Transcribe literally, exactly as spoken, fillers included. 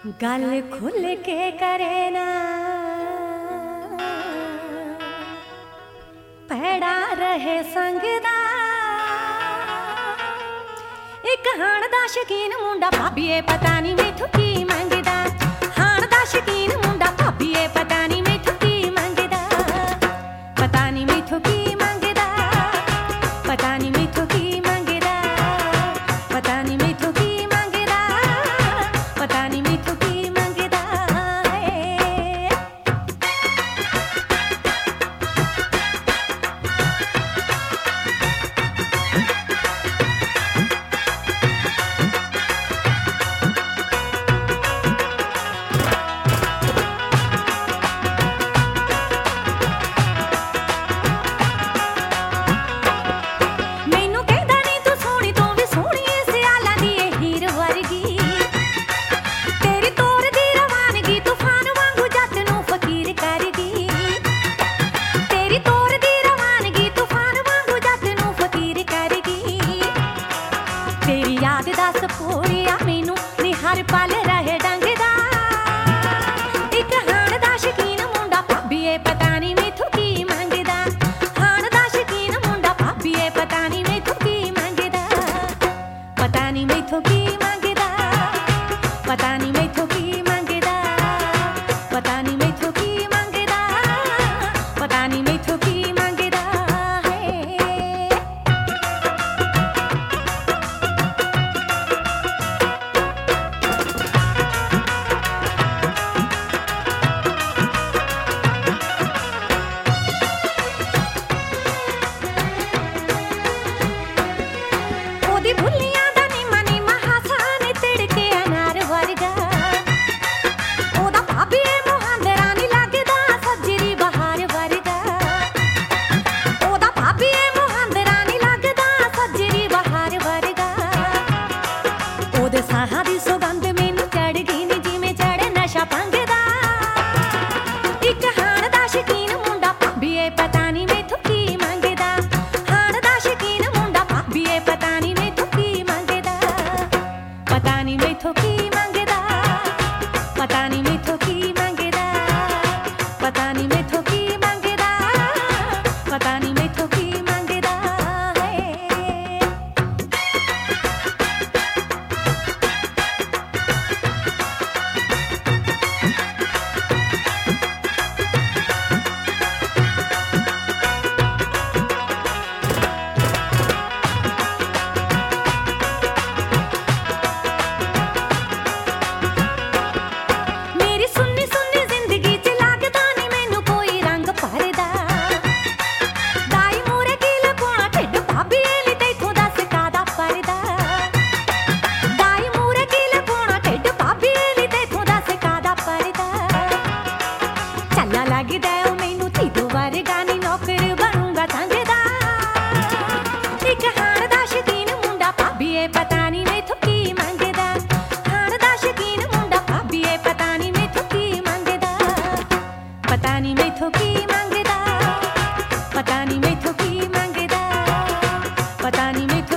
गल खुल के करे ना पैड़ा रहे संगदा एक हाण दा शकीन मुंडा भाभीए पता नहीं मैथों की मंगदा हाण दा शकीन मुंडा भाभीए पता नहीं मैथों की मंगदा पता नहीं मैथों की मंगदा पता नहीं मैथों की मंगदा पता नहीं मैथों की मंगदा पता नहीं मैथों की मंगदा याद दस पूरिया मैनू निहार पल रहे डंगदा एक हाण दा शकीन मुंडा भाभीए पता नहीं मैथों की मंगदा हाण दा शकीन मुंडा भाभीए पता नहीं मैथों की मंगदा पता नहीं मैथों की मंगदा पता नहीं मैथों की मंगदा पता नहीं मैथों की मंगदा पता नहीं मैथों की मंगदा भुलिया दा निम्मा निम्मा हासा ने तिड़के अनार वर्गा ओदा भाभीए मुहांदरा नी लगदा सजरी बहार वर्गा ओदा भाभीए मुहांदरा नी लगदा सजरी बहार वर्गा ओदे साहां दी सुगंध मैनू चढ़ गई नी जिवें चढ़े नशा पंगदा इक हाण दा शकीन मुंडा भाभीए पता नहीं मैथों की मंगदा हाण दा शकीन मुंडा भाभीए पता नहीं पता नहीं मैथों की मंगदा पता नहीं मैथों की मंगदा पता नहीं मैथों की मंगदा पता नहीं मैथों की मंगदा लगदा ओ मैनू तीदो वर्गा नी नौकर बनूंगा संगदा एक हाण दा शकीन मुंडा भाभीए पता नहीं मैथों की मंगदा हाण दा शकीन मुंडा भाभीए पता नहीं मैथों की मंगदा पता नहीं मैथों की मंगदा पता नहीं मैथों की मंगदा पता नहीं मैथों